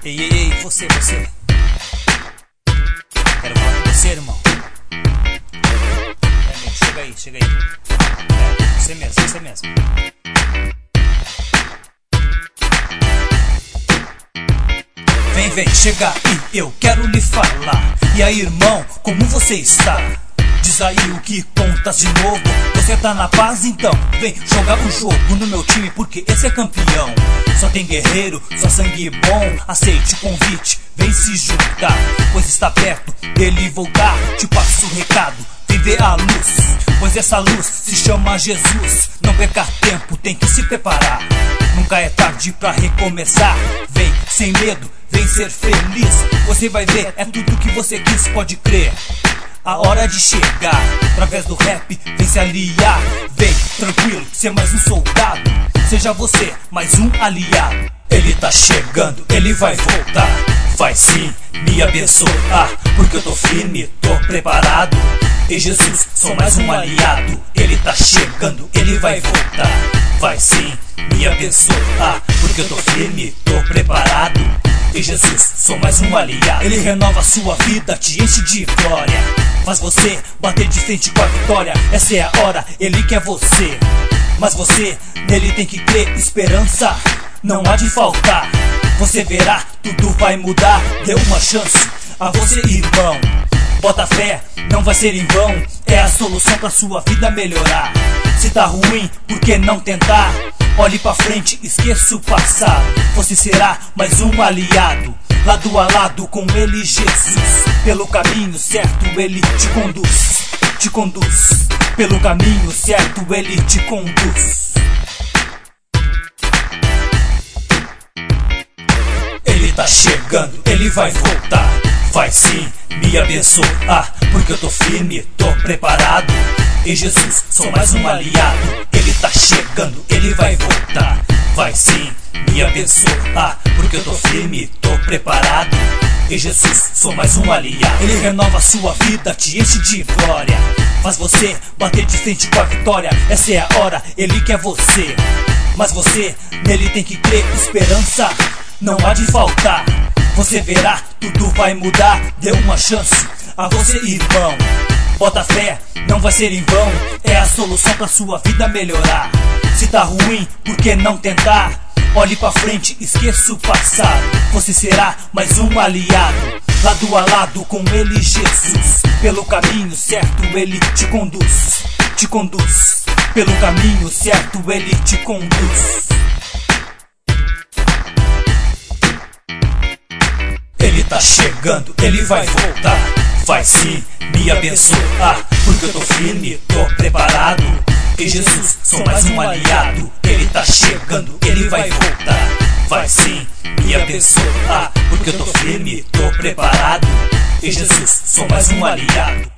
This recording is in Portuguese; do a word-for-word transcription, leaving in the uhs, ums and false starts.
Ei, ei, ei, você, você. Quero falar com você, irmão. É, amigo, chega aí, chega aí. É, você mesmo, você mesmo. Vem, vem, chega aí, eu quero lhe falar. E aí, irmão, como você está? Diz aí o que contas de novo. Você tá na paz, então vem jogar um jogo no meu time, porque esse é campeão. Só tem guerreiro, só sangue bom. Aceite o convite, vem se juntar, pois está perto dele voltar. Te passo o recado, vem ver a luz, pois essa luz se chama Jesus. Não perca tempo, tem que se preparar. Nunca é tarde pra recomeçar. Vem sem medo, vem ser feliz. Você vai ver, é tudo que você quis, pode crer. A hora de chegar, através do rap, vem se aliar. Vem, tranquilo, ser mais um soldado. Seja você, mais um aliado. Ele tá chegando, ele vai voltar. Vai sim me abençoar, porque eu tô firme, tô preparado. Em Jesus, sou mais um aliado. Ele tá chegando, ele vai voltar. Vai sim me abençoar, porque eu tô firme, tô preparado. Em Jesus, sou mais um aliado. Ele renova a sua vida, te enche de glória, faz você bater de frente com a vitória. Essa é a hora, ele quer você, mas você nele tem que crer. Esperança não há de faltar. Você verá, tudo vai mudar. Dê uma chance a você, irmão. Bota fé, não vai ser em vão. É a solução pra sua vida melhorar. Se tá ruim, por que não tentar? Olhe pra frente, esqueça o passado. Você será mais um aliado, lado a lado com ele, Jesus. Pelo caminho certo ele te conduz, te conduz. Pelo caminho certo ele te conduz. Ele tá chegando, ele vai voltar. Vai sim me abençoar, porque eu tô firme, tô preparado. Em Jesus, sou mais um aliado. Ele tá chegando, ele vai voltar. Vai sim me abençoar, porque eu tô firme, tô preparado. Em Jesus, sou mais um aliado. Ele renova a sua vida, te enche de glória, faz você bater de frente com a vitória. Essa é a hora, ele quer você, mas você nele tem que crer. Esperança não há de faltar. Você verá, tudo vai mudar. Dê uma chance a você, irmão. Bota fé, não vai ser em vão. É a solução pra sua vida melhorar. Se tá ruim, por que não tentar? Olhe pra frente, esqueça o passado. Você será mais um aliado, lado a lado com ele, Jesus. Pelo caminho certo ele te conduz, te conduz. Pelo caminho certo ele te conduz. Ele tá chegando, ele vai voltar. Vai sim me abençoar, porque eu tô firme, tô preparado. Em Jesus, sou mais um aliado. Ele tá chegando, ele vai voltar. Vai sim me abençoar, porque eu tô firme, tô preparado. Em Jesus, sou mais um aliado.